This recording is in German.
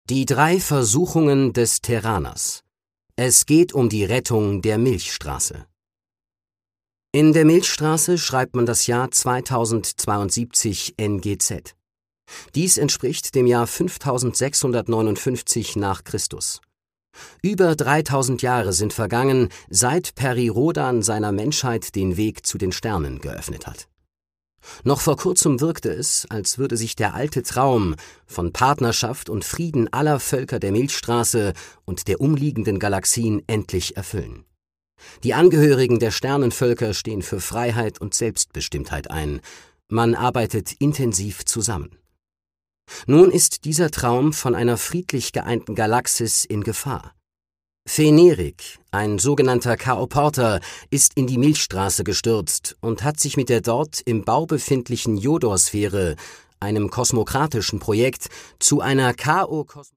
Die 3 Versuchungen des Terraners. Es geht um die Rettung der Milchstraße. In der Milchstraße schreibt man das Jahr 2072 NGZ. Dies entspricht dem Jahr 5659 nach Christus. Über 3000 Jahre sind vergangen, seit Peri Rhodan seiner Menschheit den Weg zu den Sternen geöffnet hat. Noch vor kurzem wirkte es, als würde sich der alte Traum von Partnerschaft und Frieden aller Völker der Milchstraße und der umliegenden Galaxien endlich erfüllen. Die Angehörigen der Sternenvölker stehen für Freiheit und Selbstbestimmtheit ein. Man arbeitet intensiv zusammen. Nun ist dieser Traum von einer friedlich geeinten Galaxis in Gefahr. Fenerik, ein sogenannter Chaoporter, ist in die Milchstraße gestürzt und hat sich mit der dort im Bau befindlichen Jodor-Sphäre, einem kosmokratischen Projekt, zu einer